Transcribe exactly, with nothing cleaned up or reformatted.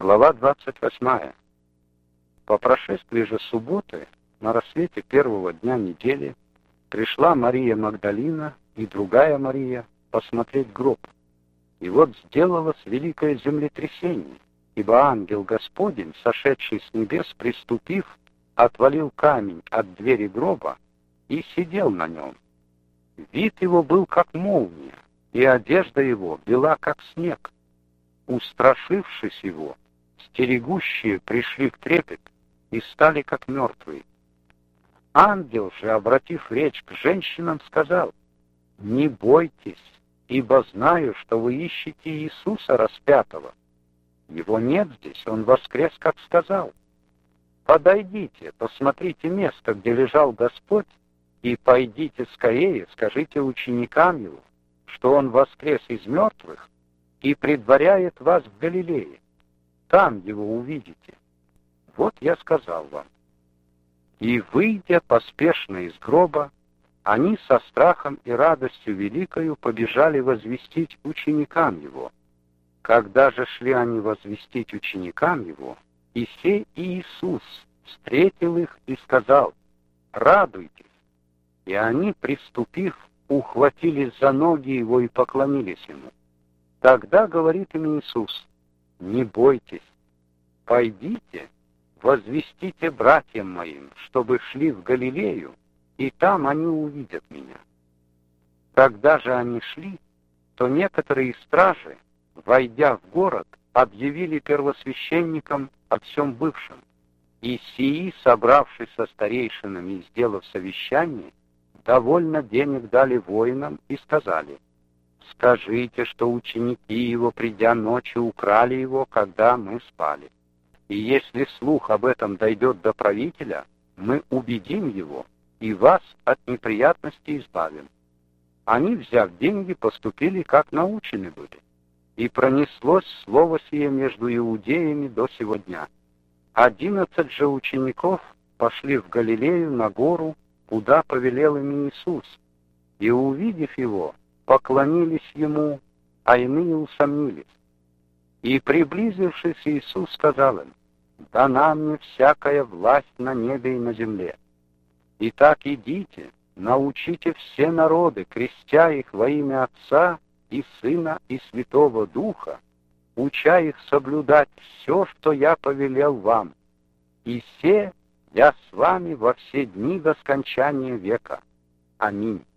Глава двадцать восьмая. По прошествии же субботы, на рассвете первого дня недели, пришла Мария Магдалина и другая Мария посмотреть гроб. И вот сделалось великое землетрясение, ибо ангел Господень, сошедший с небес, приступив, отвалил камень от двери гроба и сидел на нем. Вид его был как молния, и одежда его бела как снег. Устрашившись его, стерегущие пришли в трепет и стали как мертвые. Ангел же, обратив речь к женщинам, сказал: «Не бойтесь, ибо знаю, что вы ищете Иисуса распятого. Его нет здесь, он воскрес, как сказал. Подойдите, посмотрите место, где лежал Господь, и пойдите скорее, скажите ученикам его, что он воскрес из мертвых и предваряет вас в Галилее. Там его увидите. Вот я сказал вам». И, выйдя поспешно из гроба, они со страхом и радостью великою побежали возвестить ученикам его. Когда же шли они возвестить ученикам его, и сей Иисус встретил их и сказал: «Радуйтесь!» И они, приступив, ухватились за ноги его и поклонились ему. Тогда говорит им Иисус: «Не бойтесь, пойдите, возвестите братьям моим, чтобы шли в Галилею, и там они увидят меня». Когда же они шли, то некоторые из стражи, войдя в город, объявили первосвященникам о всем бывшем. И сии, собравшись со старейшинами и сделав совещание, довольно денег дали воинам и сказали: «Скажите, что ученики его, придя ночью, украли его, когда мы спали. И если слух об этом дойдет до правителя, мы убедим его и вас от неприятностей избавим». Они, взяв деньги, поступили, как научены были. И пронеслось слово сие между иудеями до сего дня. Одиннадцать же учеников пошли в Галилею на гору, куда повелел им Иисус, и, увидев его, поклонились ему, а иные усомнились. И, приблизившись, Иисус сказал им: «Дана мне всякая власть на небе и на земле. Итак, идите, научите все народы, крестя их во имя Отца и Сына и Святого Духа, уча их соблюдать все, что я повелел вам. И се я с вами во все дни до скончания века. Аминь».